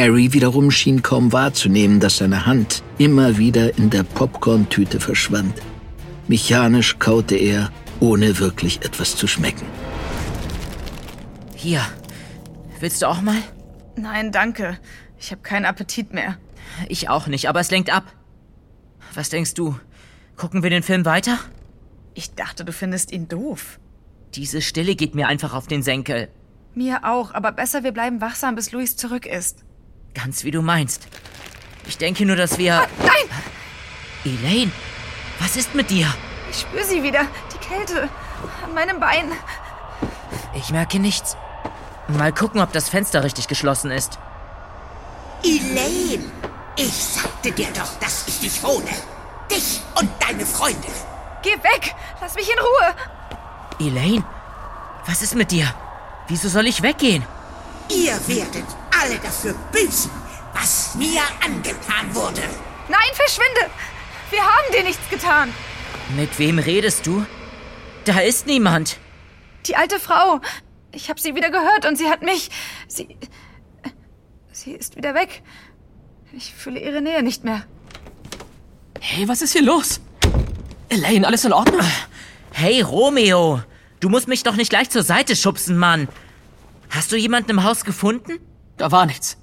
Harry wiederum schien kaum wahrzunehmen, dass seine Hand immer wieder in der Popcorn-Tüte verschwand. Mechanisch kaute er, ohne wirklich etwas zu schmecken. Hier, willst du auch mal? Nein, danke. Ich habe keinen Appetit mehr. Ich auch nicht, aber es lenkt ab. Was denkst du? Gucken wir den Film weiter? Ich dachte, du findest ihn doof. Diese Stille geht mir einfach auf den Senkel. Mir auch, aber besser, wir bleiben wachsam, bis Louis zurück ist. Ganz wie du meinst. Ich denke nur, dass wir... Nein! Elaine, was ist mit dir? Ich spüre sie wieder. Die Kälte. An meinem Bein. Ich merke nichts. Mal gucken, ob das Fenster richtig geschlossen ist. Elaine, ich sagte dir doch, dass ich dich hole. Dich und deine Freunde. Geh weg! Lass mich in Ruhe! Elaine, was ist mit dir? Wieso soll ich weggehen? Ihr werdet alle dafür büßen, was mir angetan wurde. Nein, verschwinde! Wir haben dir nichts getan. Mit wem redest du? Da ist niemand. Die alte Frau. Ich habe sie wieder gehört und sie hat mich... Sie ist wieder weg. Ich fühle ihre Nähe nicht mehr. Hey, was ist hier los? Elaine, alles in Ordnung? Hey, Romeo. Du musst mich doch nicht gleich zur Seite schubsen, Mann. Hast du jemanden im Haus gefunden? Da war nichts.